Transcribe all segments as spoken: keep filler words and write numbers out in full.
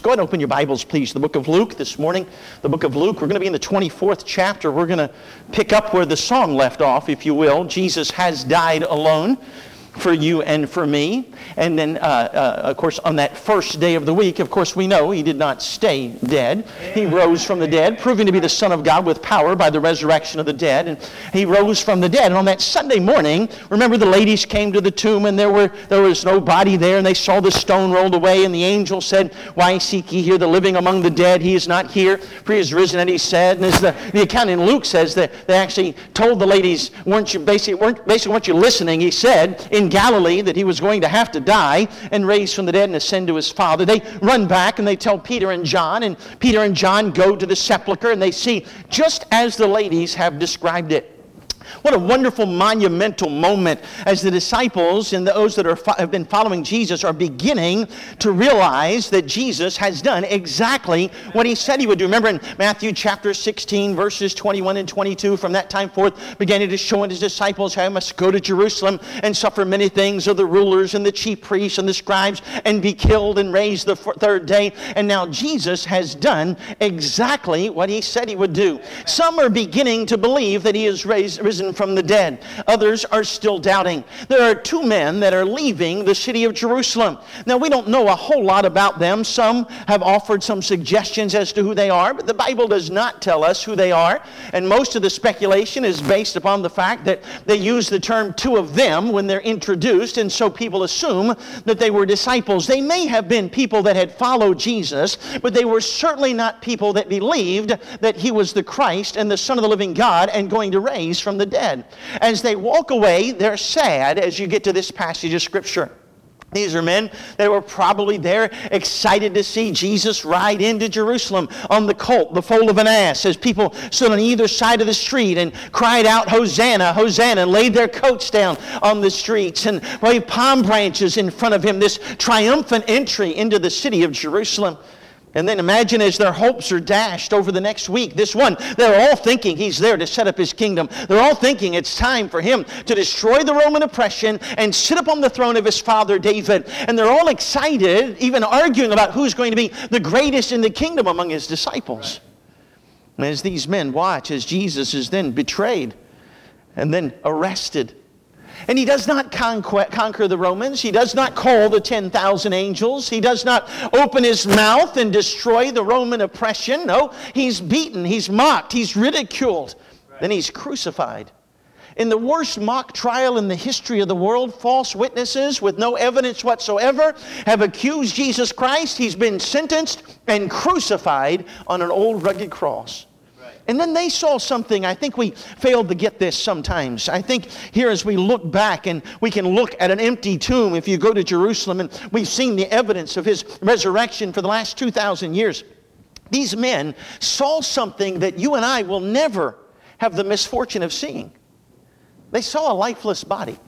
Go ahead and open your Bibles, please. The book of Luke this morning. The book of Luke. We're going to be in the twenty-fourth chapter. We're going to pick up where the song left off, if you will. Jesus has died alone for you and for me. And then, uh, uh, of course, on that first day of the week, of course, we know he did not stay dead. He rose from the dead, proving to be the Son of God with power by the resurrection of the dead. And he rose from the dead. And on that Sunday morning, remember the ladies came to the tomb and there were there was no body there, and they saw the stone rolled away, and the angel said, "Why seek ye here the living among the dead? He is not here, for he is risen," and he said. And as the, the account in Luke says that they actually told the ladies, weren't you basically, weren't, basically weren't you listening? He said in Galilee that he was going to have to die and raise from the dead and ascend to his Father. They run back and they tell Peter and John, and Peter and John go to the sepulcher and they see just as the ladies have described it. What a wonderful monumental moment as the disciples and those that are, have been following Jesus are beginning to realize that Jesus has done exactly what he said he would do. Remember in Matthew chapter sixteen, verses twenty-one and twenty-two, from that time forth beginning to show his disciples how he must go to Jerusalem and suffer many things of the rulers and the chief priests and the scribes and be killed and raised the third day. And now Jesus has done exactly what he said he would do. Some are beginning to believe that he is raised, risen from the dead. Others are still doubting. There are two men that are leaving the city of Jerusalem. Now, we don't know a whole lot about them. Some have offered some suggestions as to who they are, but the Bible does not tell us who they are. And most of the speculation is based upon the fact that they use the term two of them when they're introduced, and so people assume that they were disciples. They may have been people that had followed Jesus, but they were certainly not people that believed that he was the Christ and the Son of the living God and going to raise from the dead. As they walk away, they're sad as you get to this passage of Scripture. These are men that were probably there excited to see Jesus ride into Jerusalem on the colt, the foal of an ass, as people stood on either side of the street and cried out, "Hosanna, Hosanna," and laid their coats down on the streets and waved palm branches in front of him, this triumphant entry into the city of Jerusalem. And then imagine as their hopes are dashed over the next week. This one, they're all thinking he's there to set up his kingdom. They're all thinking it's time for him to destroy the Roman oppression and sit upon the throne of his father David. And they're all excited, even arguing about who's going to be the greatest in the kingdom among his disciples. And as these men watch as Jesus is then betrayed and then arrested, and he does not conquer the Romans. He does not call the ten thousand angels. He does not open his mouth and destroy the Roman oppression. No, he's beaten, he's mocked, he's ridiculed. Right. Then he's crucified. In the worst mock trial in the history of the world, false witnesses with no evidence whatsoever have accused Jesus Christ. He's been sentenced and crucified on an old rugged cross. And then they saw something. I think we failed to get this sometimes. I think here as we look back and we can look at an empty tomb, if you go to Jerusalem, and we've seen the evidence of his resurrection for the last two thousand years. These men saw something that you and I will never have the misfortune of seeing. They saw a lifeless body.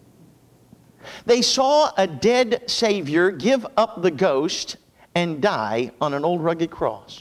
They saw a dead Savior give up the ghost and die on an old rugged cross.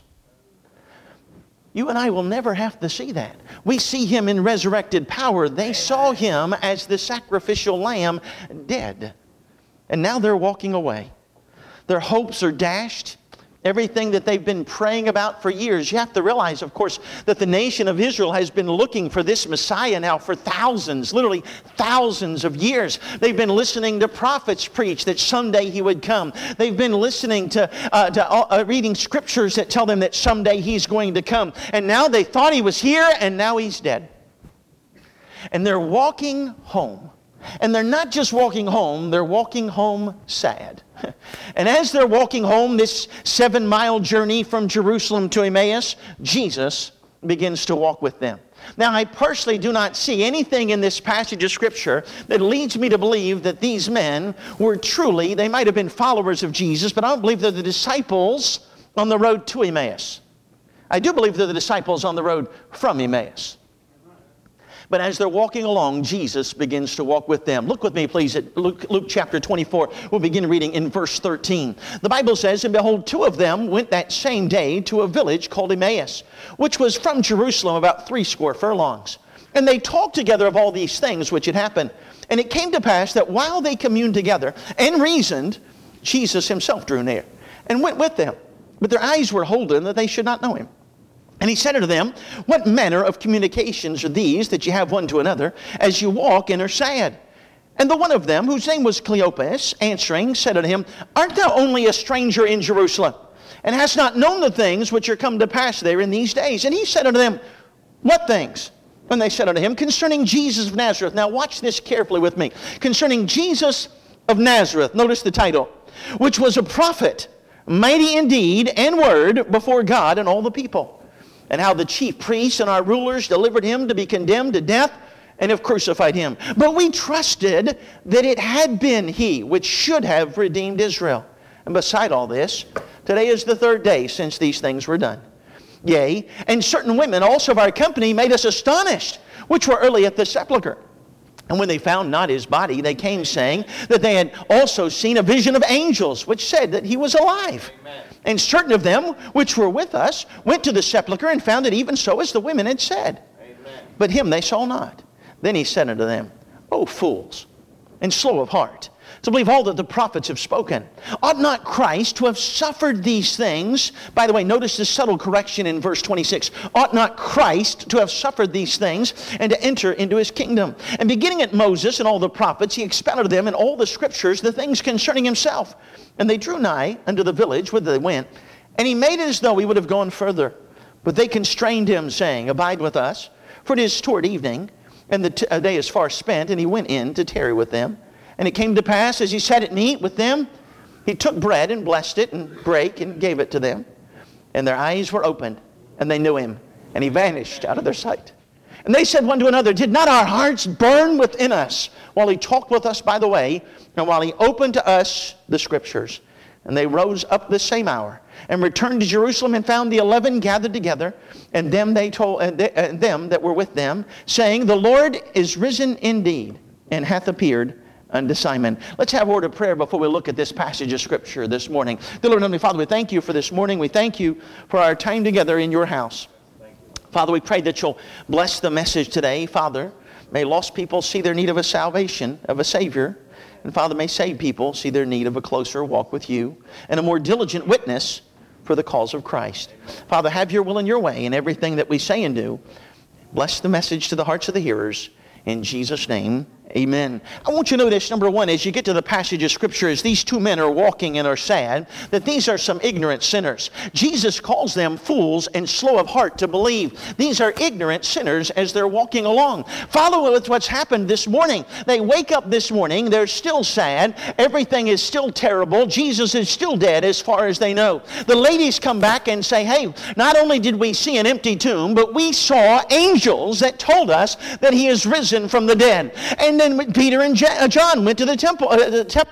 You and I will never have to see that. We see him in resurrected power. They saw him as the sacrificial lamb dead. And now they're walking away. Their hopes are dashed. Everything that they've been praying about for years. You have to realize, of course, that the nation of Israel has been looking for this Messiah now for thousands, literally thousands of years. They've been listening to prophets preach that someday he would come. They've been listening to, uh, to uh, reading scriptures that tell them that someday he's going to come. And now they thought he was here, and now he's dead. And they're walking home. And they're not just walking home, they're walking home sad. And as they're walking home, this seven-mile journey from Jerusalem to Emmaus, Jesus begins to walk with them. Now, I personally do not see anything in this passage of Scripture that leads me to believe that these men were truly, they might have been followers of Jesus, but I don't believe they're the disciples on the road to Emmaus. I do believe they're the disciples on the road from Emmaus. But as they're walking along, Jesus begins to walk with them. Look with me, please, at Luke, Luke chapter twenty-four. We'll begin reading in verse thirteen. The Bible says, "And behold, two of them went that same day to a village called Emmaus, which was from Jerusalem about threescore furlongs. And they talked together of all these things which had happened. And it came to pass that while they communed together and reasoned, Jesus himself drew near and went with them. but their eyes were holden that they should not know him. And he said unto them, what manner of communications are these that you have one to another, as you walk and are sad? And the one of them, whose name was Cleopas, answering, said unto him, art thou only a stranger in Jerusalem, and hast not known the things which are come to pass there in these days? And he said unto them, what things? And they said unto him, concerning Jesus of Nazareth. Now watch this carefully with me. Concerning Jesus of Nazareth, notice the title, which was a prophet, mighty in deed and word before God and all the people. And how the chief priests and our rulers delivered him to be condemned to death, and have crucified him. But we trusted that it had been he which should have redeemed Israel. And beside all this, today is the third day since these things were done. Yea, and certain women also of our company made us astonished, which were early at the sepulchre. And when they found not his body, they came saying that they had also seen a vision of angels, which said that he was alive. Amen. And certain of them which were with us went to the sepulchre and found it even so as the women had said. Amen. But him they saw not. Then he said unto them, O fools, and slow of heart, to believe all that the prophets have spoken. Ought not Christ to have suffered these things? By the way, notice this subtle correction in verse twenty-six. Ought not Christ to have suffered these things and to enter into his kingdom? And beginning at Moses and all the prophets, he expounded to them in all the scriptures the things concerning himself. And they drew nigh unto the village whither they went. And he made it as though he would have gone further. But they constrained him, saying, abide with us, for it is toward evening, and the t- day is far spent. And he went in to tarry with them. And it came to pass, as he sat at meat with them, he took bread and blessed it and brake and gave it to them. And their eyes were opened, and they knew him. And he vanished out of their sight. And they said one to another, did not our hearts burn within us while he talked with us by the way, and while he opened to us the scriptures? And they rose up the same hour, and returned to Jerusalem, and found the eleven gathered together, and them they told, and, they, and them that were with them, saying, the Lord is risen indeed, and hath appeared unto Simon. Let's have a word of prayer before we look at this passage of Scripture this morning. Dear Lord, Heavenly Father, we thank you for this morning. We thank you for our time together in your house. Father, we pray that you'll bless the message today. Father, may lost people see their need of a salvation, of a Savior. And Father, may saved people see their need of a closer walk with you and a more diligent witness for the cause of Christ. Father, have your will and your way in everything that we say and do. Bless the message to the hearts of the hearers. In Jesus' name, amen. I want you to notice, number one, as you get to the passage of Scripture, as these two men are walking and are sad, that these are some ignorant sinners. Jesus calls them fools and slow of heart to believe. These are ignorant sinners as they're walking along. Follow with what's happened this morning. They wake up this morning, they're still sad, everything is still terrible, Jesus is still dead as far as they know. The ladies come back and say, hey, not only did we see an empty tomb, but we saw angels that told us that he is risen from the dead. And then Peter and John went to the temple. Uh, the temple.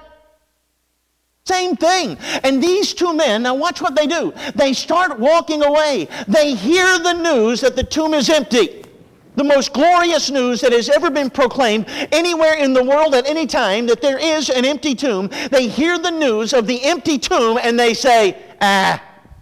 Same thing. And these two men, now watch what they do. They start walking away. They hear the news that the tomb is empty. The most glorious news that has ever been proclaimed anywhere in the world at any time, that there is an empty tomb. They hear the news of the empty tomb and they say, ah,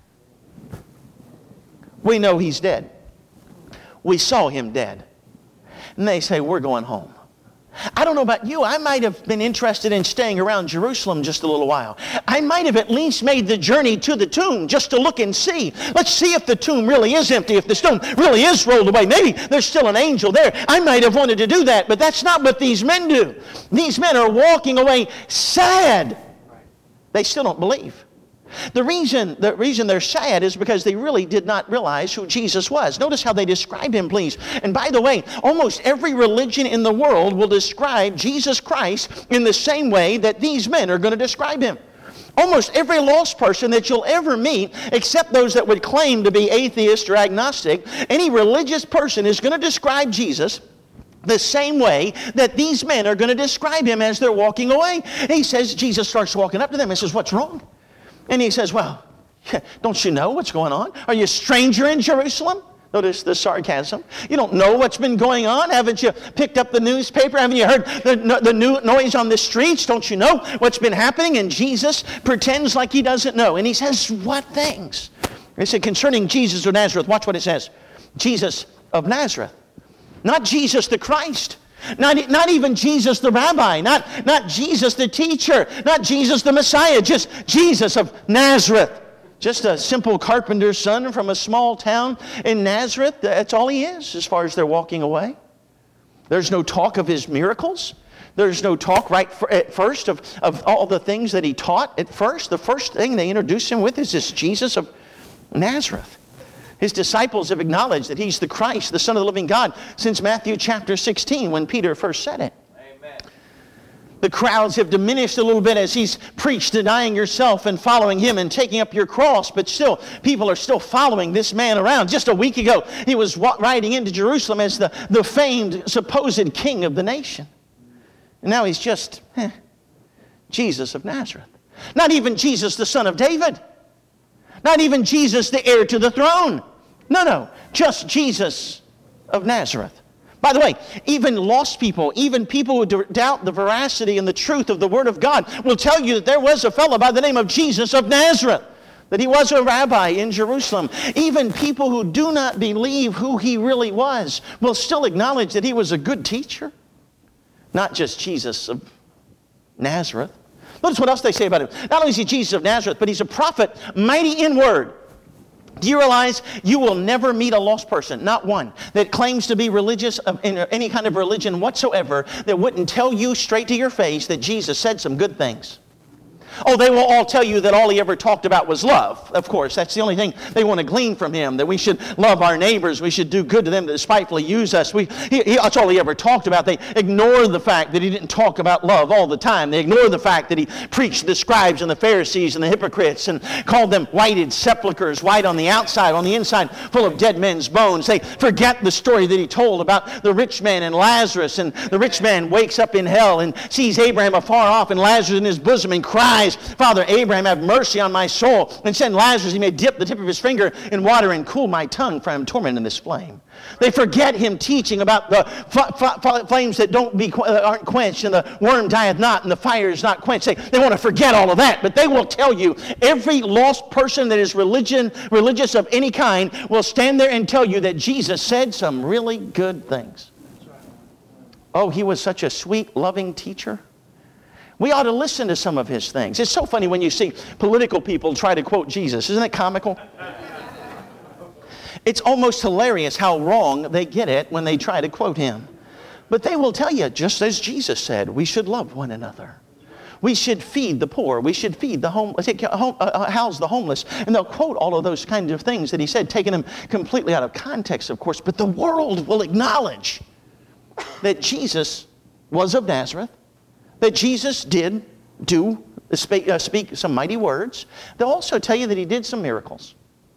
we know he's dead. We saw him dead. And they say, we're going home. I don't know about you. I might have been interested in staying around Jerusalem just a little while. I might have at least made the journey to the tomb just to look and see. Let's see if the tomb really is empty, if the stone really is rolled away. Maybe there's still an angel there. I might have wanted to do that, but that's not what these men do. These men are walking away sad. They still don't believe. The reason, the reason they're sad is because they really did not realize who Jesus was. Notice how they described him, please. And by the way, almost every religion in the world will describe Jesus Christ in the same way that these men are going to describe him. Almost every lost person that you'll ever meet, except those that would claim to be atheist or agnostic, any religious person is going to describe Jesus the same way that these men are going to describe him as they're walking away. And he says, Jesus starts walking up to them and says, what's wrong? And he says, well, don't you know what's going on? Are you a stranger in Jerusalem? Notice the sarcasm. You don't know what's been going on? Haven't you picked up the newspaper? Haven't you heard the, the new noise on the streets? Don't you know what's been happening? And Jesus pretends like he doesn't know. And he says, what things? He said, concerning Jesus of Nazareth, watch what it says. Jesus of Nazareth. Not Jesus the Christ. Not, not even Jesus the rabbi, not, not Jesus the teacher, not Jesus the Messiah, just Jesus of Nazareth. Just a simple carpenter's son from a small town in Nazareth. That's all he is as far as they're walking away. There's no talk of his miracles. There's no talk right at first of, of all the things that he taught at first. The first thing they introduce him with is this Jesus of Nazareth. His disciples have acknowledged that he's the Christ, the Son of the living God, since Matthew chapter sixteen when Peter first said it. Amen. The crowds have diminished a little bit as he's preached denying yourself and following him and taking up your cross, but still, people are still following this man around. Just a week ago, he was riding into Jerusalem as the, the famed, supposed king of the nation. And now he's just eh, Jesus of Nazareth. Not even Jesus, the son of David. Not even Jesus, the heir to the throne. No, no, just Jesus of Nazareth. By the way, even lost people, even people who doubt the veracity and the truth of the Word of God will tell you that there was a fellow by the name of Jesus of Nazareth, that he was a rabbi in Jerusalem. Even people who do not believe who he really was will still acknowledge that he was a good teacher, not just Jesus of Nazareth. Notice what else they say about him. Not only is he Jesus of Nazareth, but he's a prophet, mighty in word. Do you realize you will never meet a lost person, not one, that claims to be religious in any kind of religion whatsoever that wouldn't tell you straight to your face that Jesus said some good things? Oh, they will all tell you that all he ever talked about was love. Of course, that's the only thing they want to glean from him, that we should love our neighbors, we should do good to them that despitefully use us. We, he, he, that's all he ever talked about. They ignore the fact that he didn't talk about love all the time. They ignore the fact that he preached to the scribes and the Pharisees and the hypocrites and called them whited sepulchres, white on the outside, on the inside, full of dead men's bones. They forget the story that he told about the rich man and Lazarus, and the rich man wakes up in hell and sees Abraham afar off and Lazarus in his bosom and cries, Father Abraham, have mercy on my soul, and send Lazarus, he may dip the tip of his finger in water and cool my tongue, for I am tormented in this flame. They forget him teaching about the f- f- flames that don't be aren't quenched, and the worm dieth not, and the fire is not quenched. They, they want to forget all of that, but they will tell you, every lost person that is religion, religious of any kind will stand there and tell you that Jesus said some really good things. Oh, he was such a sweet, loving teacher. We ought to listen to some of his things. It's so funny when you see political people try to quote Jesus. Isn't it comical? It's almost hilarious how wrong they get it when they try to quote him. But they will tell you, just as Jesus said, we should love one another. We should feed the poor. We should feed the homeless, house the homeless. And they'll quote all of those kinds of things that he said, taking them completely out of context, of course. But the world will acknowledge that Jesus was of Nazareth, that Jesus did do, speak, uh, speak some mighty words. They'll also tell you that he did some miracles.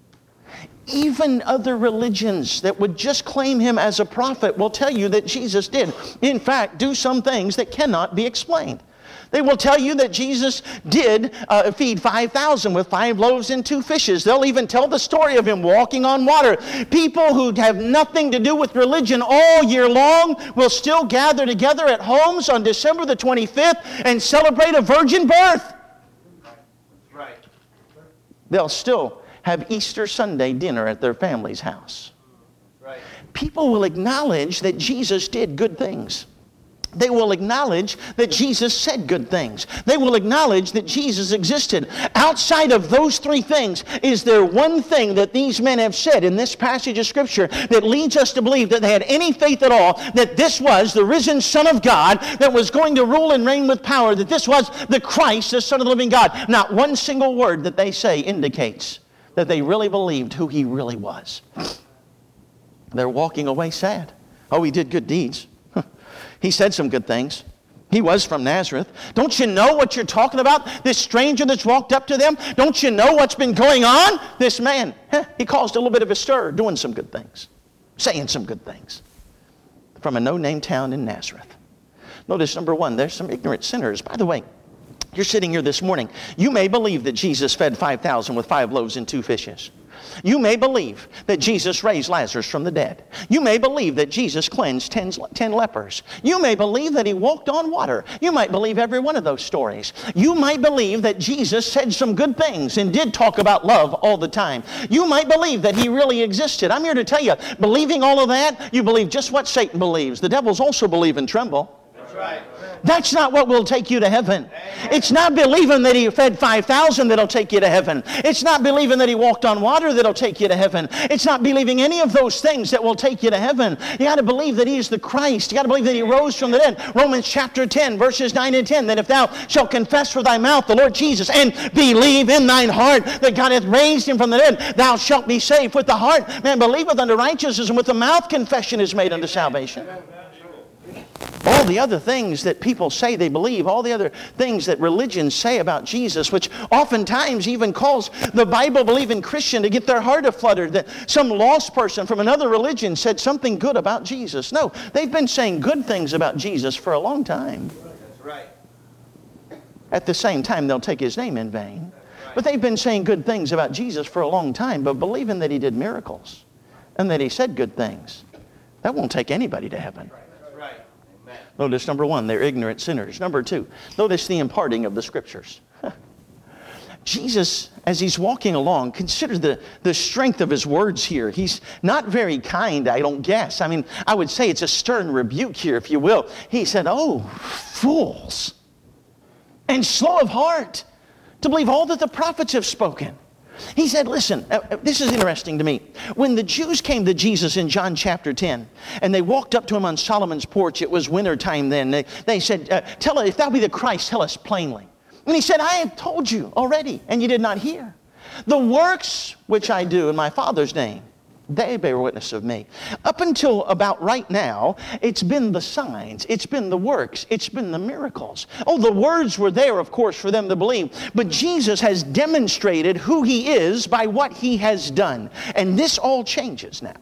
Even other religions that would just claim him as a prophet will tell you that Jesus did, in fact, do some things that cannot be explained. They will tell you that Jesus did uh, feed five thousand with five loaves and two fishes. They'll even tell the story of him walking on water. People who have nothing to do with religion all year long will still gather together at homes on December the twenty-fifth and celebrate a virgin birth. Right. They'll still have Easter Sunday dinner at their family's house. Right. People will acknowledge that Jesus did good things. They will acknowledge that Jesus said good things. They will acknowledge that Jesus existed. Outside of those three things, is there one thing that these men have said in this passage of Scripture that leads us to believe that they had any faith at all, that this was the risen Son of God that was going to rule and reign with power, that this was the Christ, the Son of the living God? Not one single word that they say indicates that they really believed who he really was. They're walking away sad. Oh, he did good deeds. He said some good things. He was from Nazareth. Don't you know what you're talking about? This stranger that's walked up to them? Don't you know what's been going on? This man, huh, he caused a little bit of a stir, doing some good things, saying some good things from a no-name town in Nazareth. Notice, number one, there's some ignorant sinners. By the way, you're sitting here this morning. You may believe that Jesus fed five thousand with five loaves and two fishes. You may believe that Jesus raised Lazarus from the dead. You may believe that Jesus cleansed ten, ten lepers. You may believe that he walked on water. You might believe every one of those stories. You might believe that Jesus said some good things and did talk about love all the time. You might believe that he really existed. I'm here to tell you, believing all of that, you believe just what Satan believes. The devils also believe and tremble. That's right. That's not what will take you to heaven. It's not believing that he fed five thousand that'll take you to heaven. It's not believing that he walked on water that'll take you to heaven. It's not believing any of those things that will take you to heaven. You got to believe that he is the Christ. You got to believe that he rose from the dead. Romans chapter ten, verses nine and ten, that if thou shalt confess with thy mouth the Lord Jesus and believe in thine heart that God hath raised him from the dead, thou shalt be saved. With the heart man believeth unto righteousness, and with the mouth confession is made unto salvation. All the other things that people say they believe, all the other things that religions say about Jesus, which oftentimes even calls the Bible-believing Christian to get their heart afluttered, that some lost person from another religion said something good about Jesus. No, they've been saying good things about Jesus for a long time. That's right. At the same time, they'll take his name in vain. But they've been saying good things about Jesus for a long time, but believing that he did miracles and that he said good things, that won't take anybody to heaven. Notice, number one, they're ignorant sinners. Number two, notice the imparting of the Scriptures. Jesus, as he's walking along, consider the, the strength of his words here. He's not very kind, I don't guess. I mean, I would say it's a stern rebuke here, if you will. He said, oh, fools, and slow of heart to believe all that the prophets have spoken. He said, listen, uh, this is interesting to me. When the Jews came to Jesus in John chapter ten, and they walked up to him on Solomon's porch, it was winter time then, they, they said, uh, tell us, if thou be the Christ, tell us plainly. And he said, I have told you already, and you did not hear. The works which I do in my Father's name, they bear witness of me. Up until about right now, it's been the signs, it's been the works, it's been the miracles. Oh, the words were there, of course, for them to believe. But Jesus has demonstrated who he is by what he has done. And this all changes now.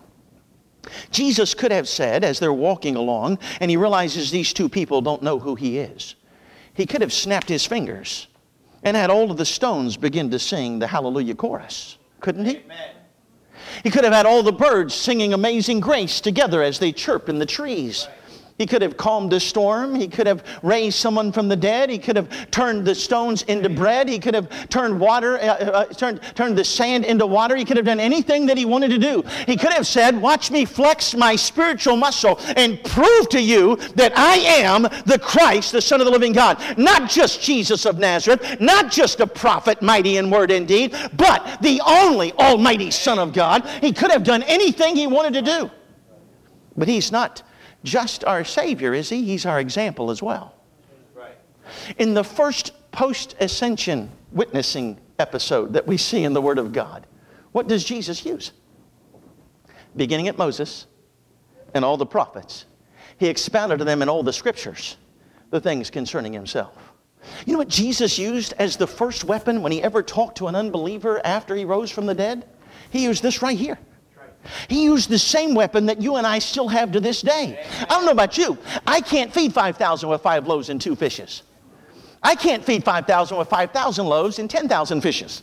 Jesus could have said, as they're walking along, and he realizes these two people don't know who he is, he could have snapped his fingers and had all of the stones begin to sing the Hallelujah chorus. Couldn't he? Amen. He could have had all the birds singing Amazing Grace together as they chirp in the trees. He could have calmed the storm. He could have raised someone from the dead. He could have turned the stones into bread. He could have turned water, uh, uh, turned, turned the sand into water. He could have done anything that he wanted to do. He could have said, watch me flex my spiritual muscle and prove to you that I am the Christ, the Son of the living God. Not just Jesus of Nazareth, not just a prophet, mighty in word and deed, but the only almighty Son of God. He could have done anything he wanted to do. But he's not just our Savior, is he? He's our example as well. Right. In the first post-ascension witnessing episode that we see in the Word of God, what does Jesus use? Beginning at Moses and all the prophets, he expounded to them in all the Scriptures the things concerning himself. You know what Jesus used as the first weapon when he ever talked to an unbeliever after he rose from the dead? He used this right here. He used the same weapon that you and I still have to this day. I don't know about you. I can't feed five thousand with five loaves and two fishes. I can't feed five thousand with five thousand loaves and ten thousand fishes.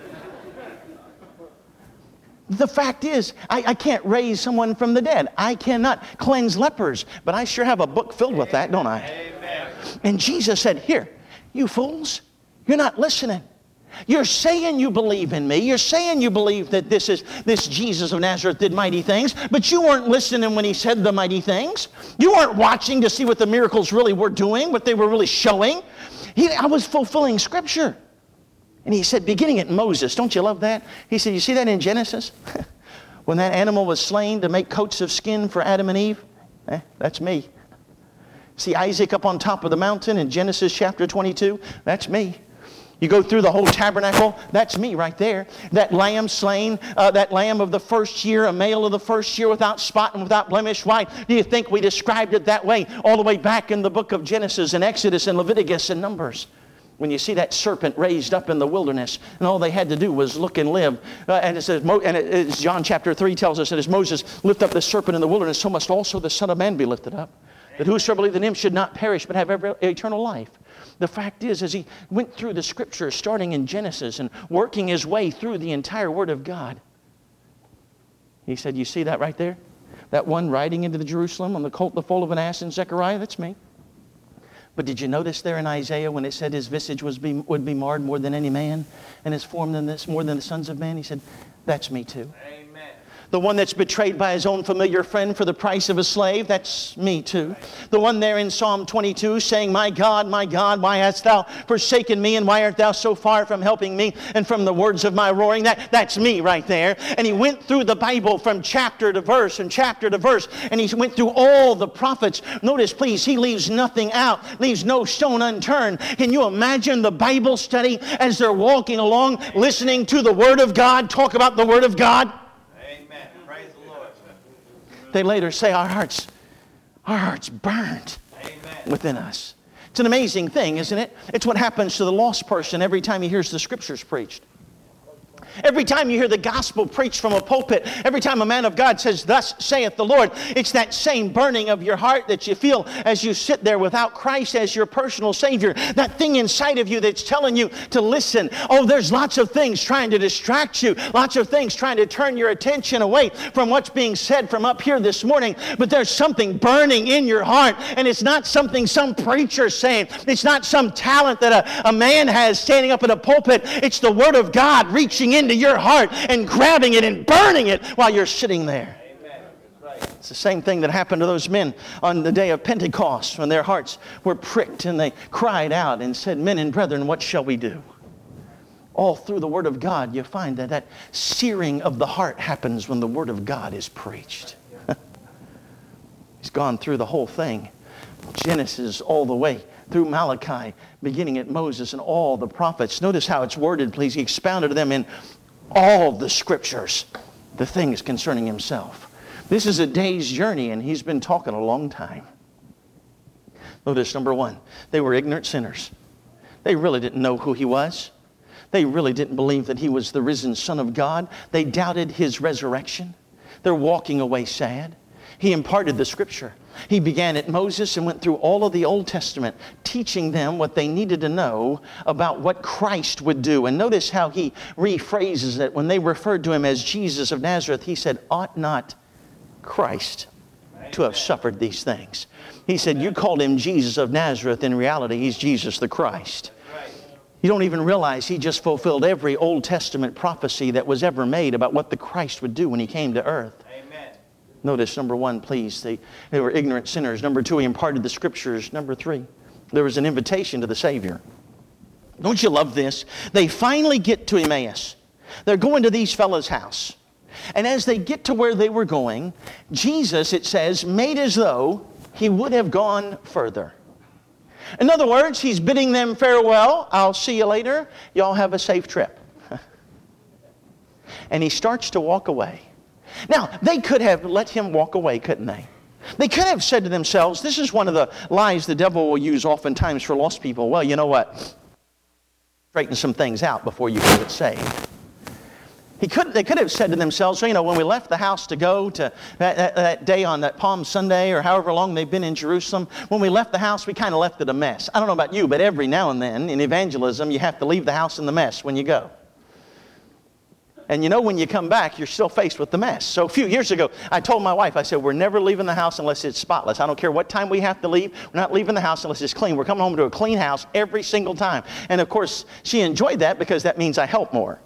The fact is, I, I can't raise someone from the dead. I cannot cleanse lepers. But I sure have a book filled with that, don't I? Amen. And Jesus said, here, you fools, you're not listening. You're saying you believe in me. You're saying you believe that this is this Jesus of Nazareth did mighty things, but you weren't listening when he said the mighty things. You weren't watching to see what the miracles really were doing, what they were really showing. He, I was fulfilling Scripture. And he said, beginning at Moses, don't you love that? He said, you see that in Genesis? When that animal was slain to make coats of skin for Adam and Eve? Eh, that's me. See Isaac up on top of the mountain in Genesis chapter twenty-two? That's me. You go through the whole tabernacle, that's me right there. That lamb slain, uh, that lamb of the first year, a male of the first year without spot and without blemish. Why do you think we described it that way all the way back in the book of Genesis and Exodus and Leviticus and Numbers? When you see that serpent raised up in the wilderness, and all they had to do was look and live. Uh, and it says, and it, as John chapter three tells us, that as Moses lifted up the serpent in the wilderness, so must also the Son of Man be lifted up, that whosoever believeth in him should not perish, but have ever, eternal life. The fact is, as he went through the Scriptures, starting in Genesis and working his way through the entire Word of God, he said, you see that right there? That one riding into the Jerusalem on the colt, the foal of an ass in Zechariah, that's me. But did you notice there in Isaiah when it said his visage was be, would be marred more than any man, and his form than this more than the sons of man? He said, that's me too. Amen. The one that's betrayed by his own familiar friend for the price of a slave, that's me too. The one there in Psalm twenty-two saying, my God, my God, why hast thou forsaken me, and why art thou so far from helping me and from the words of my roaring? That, that's me right there. And he went through the Bible from chapter to verse and chapter to verse, and he went through all the prophets. Notice, please, he leaves nothing out, leaves no stone unturned. Can you imagine the Bible study as they're walking along, listening to the Word of God, talk about the Word of God? They later say our hearts, our hearts burned Amen. Within us. It's an amazing thing, isn't it? It's what happens to the lost person every time he hears the Scriptures preached. Every time you hear the gospel preached from a pulpit, every time a man of God says, thus saith the Lord, it's that same burning of your heart that you feel as you sit there without Christ as your personal Savior. That thing inside of you that's telling you to listen. Oh, there's lots of things trying to distract you. Lots of things trying to turn your attention away from what's being said from up here this morning. But there's something burning in your heart. And it's not something some preacher's saying. It's not some talent that a, a man has standing up in a pulpit. It's the Word of God reaching into your heart and grabbing it and burning it while you're sitting there. Amen. Right. It's the same thing that happened to those men on the day of Pentecost when their hearts were pricked and they cried out and said, men and brethren, what shall we do? All through the Word of God, you find that that searing of the heart happens when the Word of God is preached. He's gone through the whole thing. Genesis all the way through Malachi, beginning at Moses and all the prophets. Notice how it's worded, please. He expounded to them in all the Scriptures the things concerning himself. This is a day's journey, and he's been talking a long time. Notice, number one, they were ignorant sinners. They really didn't know who he was. They really didn't believe that he was the risen Son of God. They doubted his resurrection. They're walking away sad. He imparted the Scripture. He began at Moses and went through all of the Old Testament, teaching them what they needed to know about what Christ would do. And notice how he rephrases it. When they referred to him as Jesus of Nazareth, he said, ought not Christ to have suffered these things? He said, you called him Jesus of Nazareth. In reality, he's Jesus the Christ. You don't even realize he just fulfilled every Old Testament prophecy that was ever made about what the Christ would do when he came to earth. Notice, number one, please, they, they were ignorant sinners. Number two, he imparted the Scriptures. Number three, there was an invitation to the Savior. Don't you love this? They finally get to Emmaus. They're going to these fellows' house. And as they get to where they were going, Jesus, it says, made as though he would have gone further. In other words, he's bidding them farewell. I'll see you later. Y'all have a safe trip. And he starts to walk away. Now, they could have let him walk away, couldn't they? They could have said to themselves, this is one of the lies the devil will use oftentimes for lost people. Well, you know what? Straighten some things out before you can get saved. He could, they could have said to themselves, well, you know, when we left the house to go to that, that, that day on that Palm Sunday or however long they've been in Jerusalem, when we left the house, we kind of left it a mess. I don't know about you, but every now and then in evangelism, you have to leave the house in the mess when you go. And you know, when you come back, you're still faced with the mess. So a few years ago, I told my wife, I said, we're never leaving the house unless it's spotless. I don't care what time we have to leave. We're not leaving the house unless it's clean. We're coming home to a clean house every single time. And of course, she enjoyed that because that means I help more.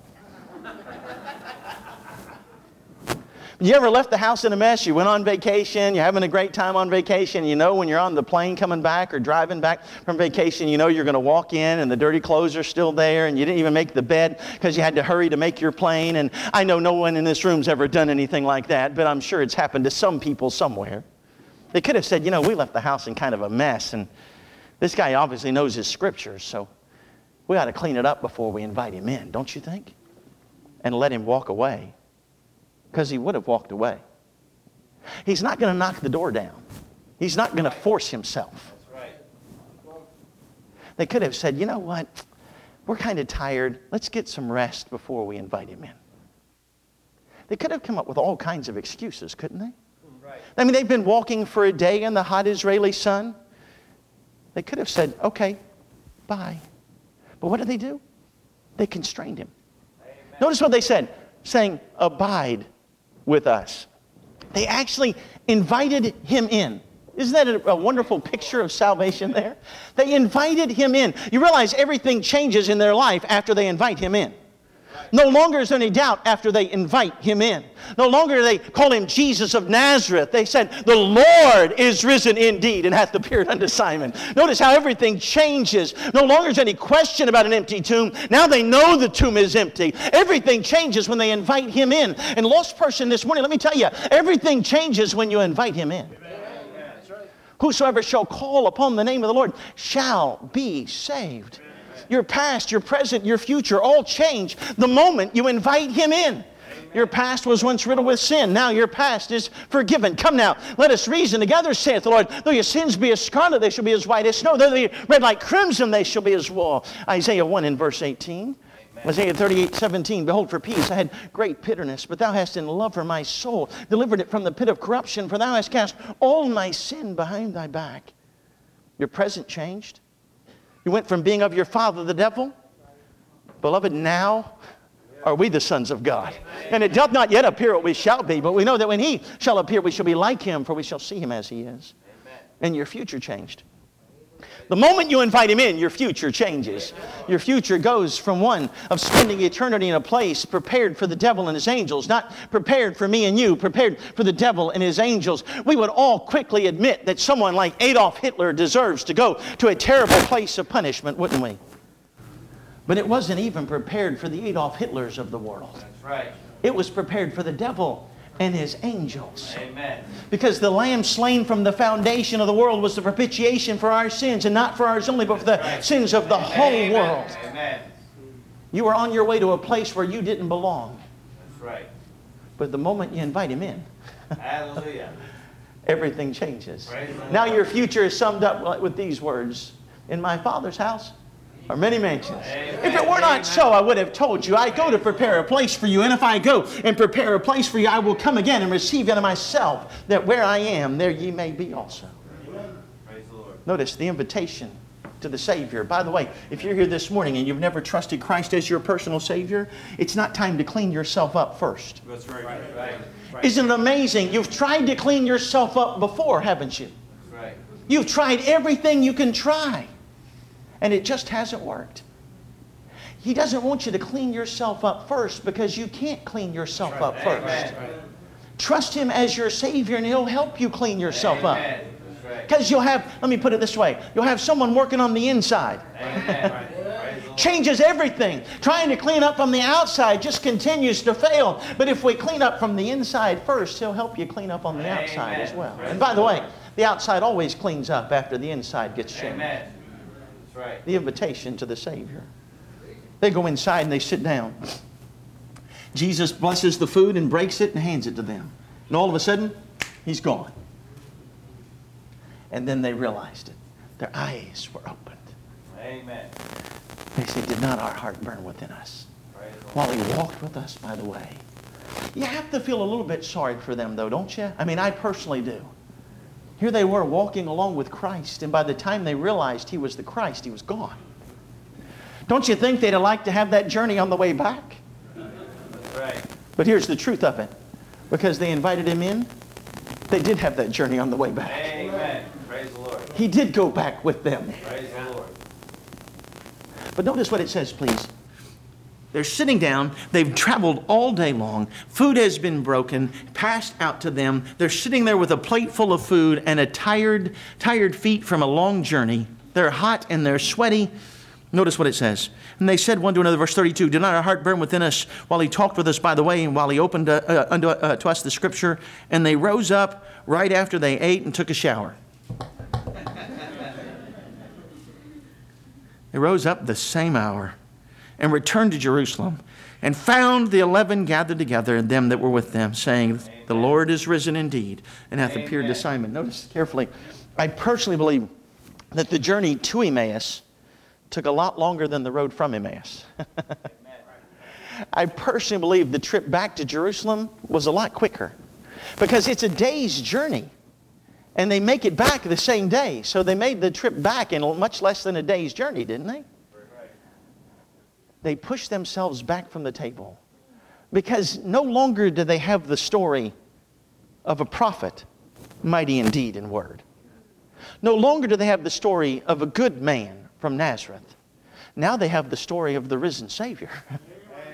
You ever left the house in a mess? You went on vacation, you're having a great time on vacation. You know when you're on the plane coming back or driving back from vacation, you know you're going to walk in and the dirty clothes are still there and you didn't even make the bed because you had to hurry to make your plane. And I know no one in this room's ever done anything like that, but I'm sure it's happened to some people somewhere. They could have said, you know, we left the house in kind of a mess and this guy obviously knows his Scriptures, so we ought to clean it up before we invite him in, don't you think? And let him walk away. Because he would have walked away. He's not going to knock the door down. He's not going to force himself. They could have said, you know what? We're kind of tired. Let's get some rest before we invite him in. They could have come up with all kinds of excuses, couldn't they? Right. I mean, they've been walking for a day in the hot Israeli sun. They could have said, okay, bye. But what did they do? They constrained him. Amen. Notice what they said, saying, abide with us. They actually invited him in. Isn't that a, a wonderful picture of salvation there? They invited him in. You realize everything changes in their life after they invite him in. No longer is there any doubt after they invite him in. No longer do they call him Jesus of Nazareth. They said, the Lord is risen indeed and hath appeared unto Simon. Notice how everything changes. No longer is any question about an empty tomb. Now they know the tomb is empty. Everything changes when they invite him in. And lost person this morning, let me tell you, everything changes when you invite him in. Whosoever shall call upon the name of the Lord shall be saved. Your past, your present, your future all change the moment you invite him in. Amen. Your past was once riddled with sin. Now your past is forgiven. Come now, let us reason together, saith the Lord. Though your sins be as scarlet, they shall be as white as snow. Though they be red like crimson, they shall be as wool. Isaiah one in verse eighteen. Amen. Isaiah thirty-eight seventeen. Behold, for peace I had great bitterness, but thou hast in love for my soul delivered it from the pit of corruption, for thou hast cast all my sin behind thy back. Your present changed. You went from being of your father, the devil. Beloved, now are we the sons of God. And it doth not yet appear what we shall be, but we know that when he shall appear, we shall be like him, for we shall see him as he is. And your future changed. The moment you invite him in, your future changes. Your future goes from one of spending eternity in a place prepared for the devil and his angels, not prepared for me and you, prepared for the devil and his angels. We would all quickly admit that someone like Adolf Hitler deserves to go to a terrible place of punishment, wouldn't we? But it wasn't even prepared for the Adolf Hitlers of the world. That's right. It was prepared for the devil and his angels. Amen. Because the Lamb slain from the foundation of the world was the propitiation for our sins, and not for ours only, but for the right. sins of the Amen. whole Amen. world. Amen. You were on your way to a place where you didn't belong. That's right. But the moment you invite him in, hallelujah, everything changes. Now your future is summed up with these words: in my Father's house are many mansions. Amen. If it were not so, I would have told you. I go to prepare a place for you. And if I go and prepare a place for you, I will come again and receive you unto myself, that where I am, there ye may be also. Praise the Lord. Notice the invitation to the Savior. By the way, if you're here this morning and you've never trusted Christ as your personal Savior, it's not time to clean yourself up first. That's right. Right. Right. Right. Isn't it amazing? You've tried to clean yourself up before, haven't you? That's right. You've tried everything you can try. And it just hasn't worked. He doesn't want you to clean yourself up first, because you can't clean yourself right. up first. Amen. Trust him as your Savior and he'll help you clean yourself Amen. up. Because right. you'll have, let me put it this way, you'll have someone working on the inside. Changes everything. Trying to clean up from the outside just continues to fail. But if we clean up from the inside first, he'll help you clean up on the Amen. outside as well. And by the way, the outside always cleans up after the inside gets changed. Amen. Right. The invitation to the Savior. They go inside and they sit down. Jesus blesses the food and breaks it and hands it to them. And all of a sudden, he's gone. And then they realized it. Their eyes were opened. Amen. They said, did not our heart burn within us while he walked with us by the way? You have to feel a little bit sorry for them though, don't you? I mean, I personally do. Here they were walking along with Christ, and by the time they realized he was the Christ, he was gone. Don't you think they'd have liked to have that journey on the way back? That's right. But here's the truth of it. Because they invited him in, they did have that journey on the way back. Amen. Praise the Lord. He did go back with them. Praise the Lord. But notice what it says, please. They're sitting down. They've traveled all day long. Food has been broken, passed out to them. They're sitting there with a plate full of food and a tired, tired feet from a long journey. They're hot and they're sweaty. Notice what it says. And they said one to another, verse thirty-two, did not our heart burn within us while he talked with us by the way, and while he opened uh, uh, unto uh, to us the scripture? And they rose up right after they ate and took a shower. They rose up the same hour and returned to Jerusalem, and found the eleven gathered together, and them that were with them, saying, Amen. The Lord is risen indeed, and hath Amen. appeared to Simon. Notice carefully, I personally believe that the journey to Emmaus took a lot longer than the road from Emmaus. I personally believe the trip back to Jerusalem was a lot quicker, because it's a day's journey, and they make it back the same day. So they made the trip back in much less than a day's journey, didn't they? They pushed themselves back from the table, because no longer do they have the story of a prophet, mighty in deed and word. No longer do they have the story of a good man from Nazareth. Now they have the story of the risen Savior.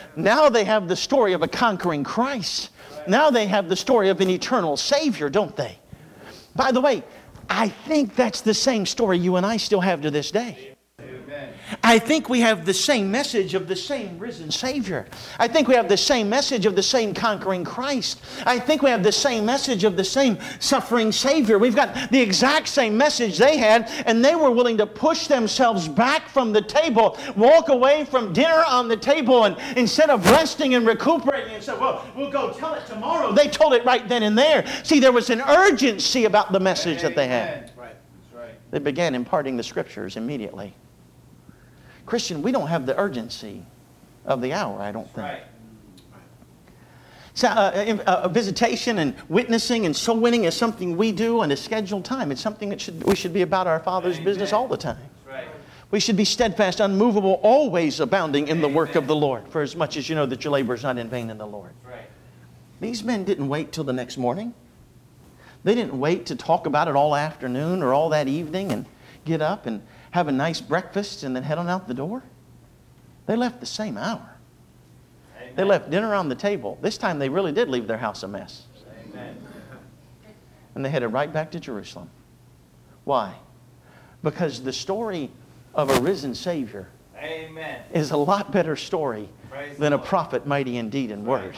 Now they have the story of a conquering Christ. Now they have the story of an eternal Savior, don't they? By the way, I think that's the same story you and I still have to this day. I think we have the same message of the same risen Savior. I think we have the same message of the same conquering Christ. I think we have the same message of the same suffering Savior. We've got the exact same message they had, and they were willing to push themselves back from the table, walk away from dinner on the table, and instead of resting and recuperating and say, well, we'll go tell it tomorrow, they told it right then and there. See, there was an urgency about the message that they had. Right. That's right. They began imparting the Scriptures immediately. Christian, we don't have the urgency of the hour, I don't think. Right. So, uh, uh, visitation and witnessing and soul winning is something we do on a scheduled time. It's something that should, we should be about our Father's Amen. business all the time. Right. We should be steadfast, unmovable, always abounding in the work of the Lord, for as much as you know that your labor is not in vain in the Lord. Right. These men didn't wait till the next morning. They didn't wait to talk about it all afternoon or all that evening and get up and have a nice breakfast and then head on out the door. They left the same hour. Amen. They left dinner on the table. This time they really did leave their house a mess. Amen. And they headed right back to Jerusalem. Why? Because the story of a risen Savior Amen. is a lot better story Praise than the a Lord. prophet mighty in deed and word.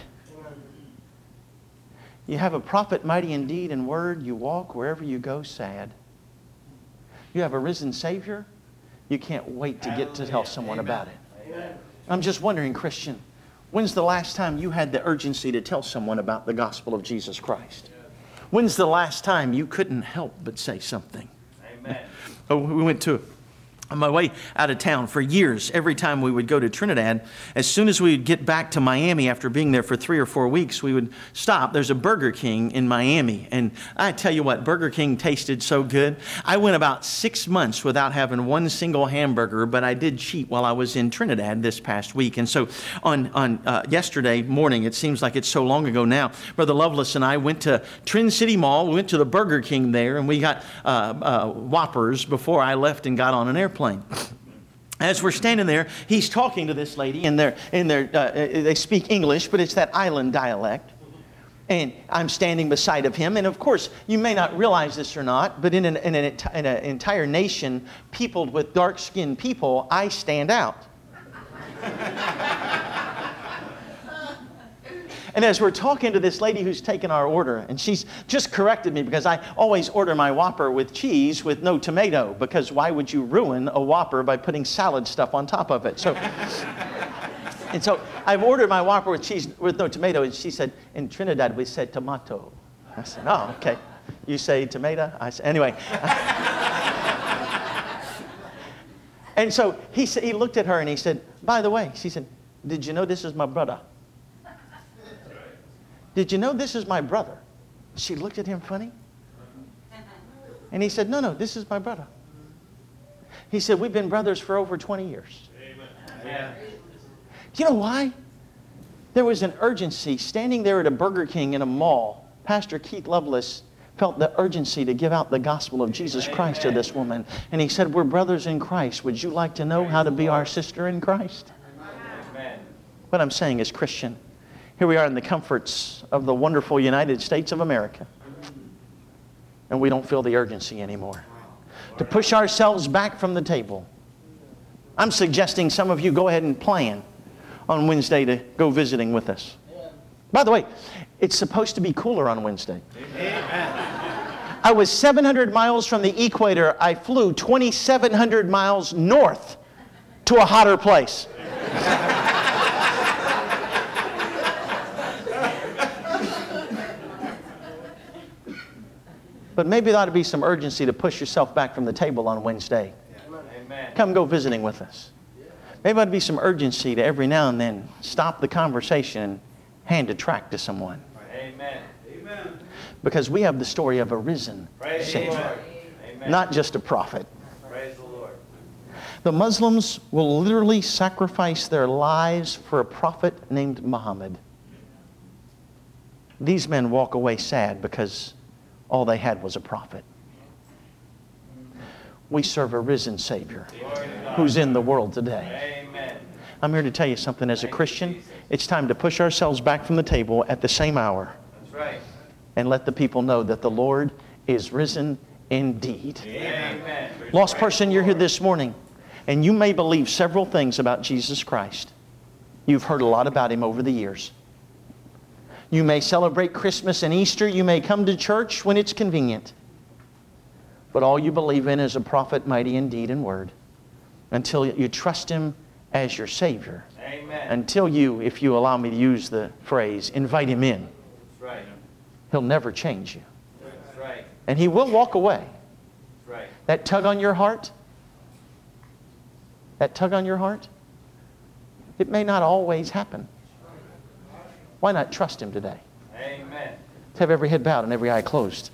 You have a prophet mighty in deed and word, you walk wherever you go sad. You have a risen Savior, you can't wait to get to tell someone Amen. about it. Amen. I'm just wondering, Christian, when's the last time you had the urgency to tell someone about the gospel of Jesus Christ? When's the last time you couldn't help but say something? Amen. Oh, we went to, on my way out of town for years, every time we would go to Trinidad, as soon as we would get back to Miami after being there for three or four weeks, we would stop. There's a Burger King in Miami. And I tell you what, Burger King tasted so good. I went about six months without having one single hamburger, but I did cheat while I was in Trinidad this past week. And so on, on uh, yesterday morning, it seems like it's so long ago now, Brother Lovelace and I went to Trin City Mall. We went to the Burger King there, and we got uh, uh, Whoppers before I left and got on an airplane. As we're standing there, he's talking to this lady, and they're, and they're, uh, they speak English, but it's that island dialect. And I'm standing beside of him, and of course, you may not realize this or not, but in an, in an, in an entire nation peopled with dark-skinned people, I stand out. And as we're talking to this lady who's taken our order, and she's just corrected me because I always order my Whopper with cheese with no tomato, because why would you ruin a Whopper by putting salad stuff on top of it? So, and so I've ordered my Whopper with cheese with no tomato, and she said, in Trinidad we said tomato. I said, oh, okay. You say tomato? I said, anyway. And so he, said, he looked at her and he said, by the way, she said, did you know this is my brother? Did you know this is my brother? She looked at him funny. And he said, no, no, this is my brother. He said, we've been brothers for over twenty years. Amen. Do you know why? There was an urgency. Standing there at a Burger King in a mall, Pastor Keith Lovelace felt the urgency to give out the gospel of Jesus Christ to this woman. And he said, we're brothers in Christ. Would you like to know how to be our sister in Christ? Amen. What I'm saying is, Christian, here we are in the comforts of the wonderful United States of America, and we don't feel the urgency anymore to push ourselves back from the table. I'm suggesting some of you go ahead and plan on Wednesday to go visiting with us. By the way, it's supposed to be cooler on Wednesday. Amen. I was seven hundred miles from the equator. I flew twenty-seven hundred miles north to a hotter place. But maybe there ought to be some urgency to push yourself back from the table on Wednesday. Amen. Come go visiting with us. Maybe there ought to be some urgency to every now and then stop the conversation and hand a tract to someone. Amen. Amen. Because we have the story of a risen Praise the Savior, Lord. Amen. not just a prophet. Praise the Lord. The Muslims will literally sacrifice their lives for a prophet named Muhammad. These men walk away sad because all they had was a prophet. We serve a risen Savior Glory to God. who's in the world today. Amen. I'm here to tell you something. As a Christian, it's time to push ourselves back from the table at the same hour That's right. and let the people know that the Lord is risen indeed. Amen. Lost person, you're here this morning, and you may believe several things about Jesus Christ. You've heard a lot about Him over the years. You may celebrate Christmas and Easter. You may come to church when it's convenient. But all you believe in is a prophet mighty in deed and word. Until you trust Him as your Savior. Amen. Until you, if you allow me to use the phrase, invite Him in. That's right. He'll never change you. That's right. And He will walk away. That's right. That tug on your heart, that tug on your heart, it may not always happen. Why not trust Him today? Amen. Let's have every head bowed and every eye closed.